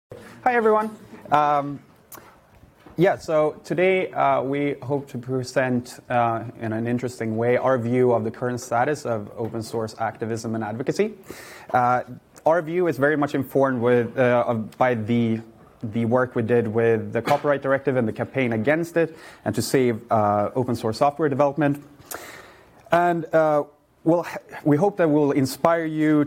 Hi, everyone. So today we hope to present in an interesting way our view of the current status of open source activism and advocacy. Our view is very much informed by the work we did with the Copyright Directive and the campaign against it and to save open source software development. And we hope that will inspire you